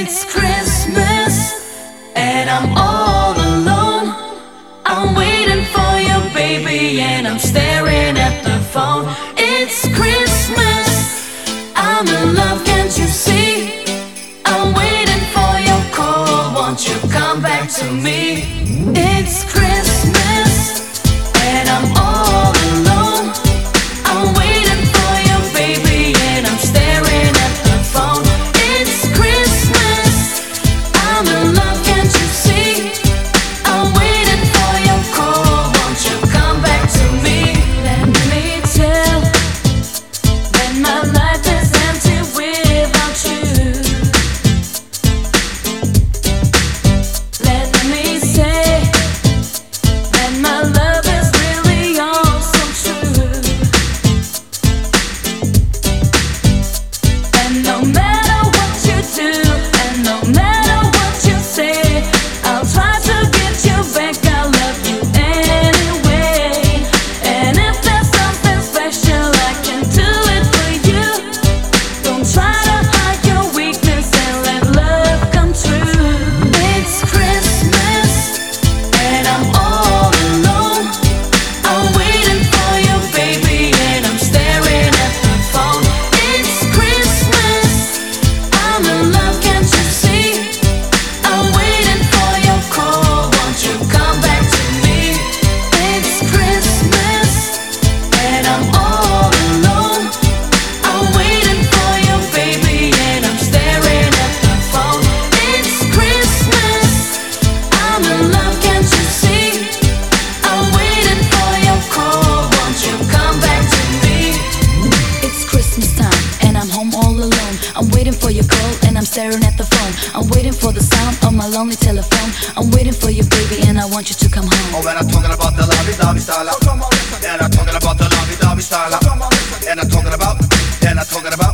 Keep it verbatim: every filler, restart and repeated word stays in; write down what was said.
It's Christmas and I'm all alone. I'm waiting for you, baby, and I'm staring at the phone. It's Christmas, I'm in love, can't you see? I'm waiting for your call, won't you come back to me? It's Christmas and I'm all alone. I'm waiting for you, baby, and I'm staring at the phone. It's Christmas, I'm in love, can't you see? I'm waiting for your call, won't you come back to me? Let me tell that my life is empty without you. Let me say that my love is really all so true. And no matter what you do, and no matter what you say, I'll try to get you back. I love you anyway. And if there's something special, I can do it for you. Don't try to hide your weakness and let love come true. It's Christmas and I'm all alone. I'm waiting for you, baby, and I'm staring at the phone. It's Christmas, I'm in love, can't you see? I'm waiting for your call, won't you come back to me? It's Christmas and I'm all alone. I'm waiting for you, baby, and I'm staring at the phone. It's Christmas, I'm in love, can't you see? I'm waiting for your call, won't you come back to me? It's Christmas time and I'm home all alone. I'm waiting for your call and I'm staring at the phone. I'm waiting for the sound of my lonely telephone. I'm waiting for you, baby, and I want you to come home. Oh, and I'm talking about the lovey-dovey style. And I'm talking about the lovey-dovey style. And I'm talking about, and I'm talking about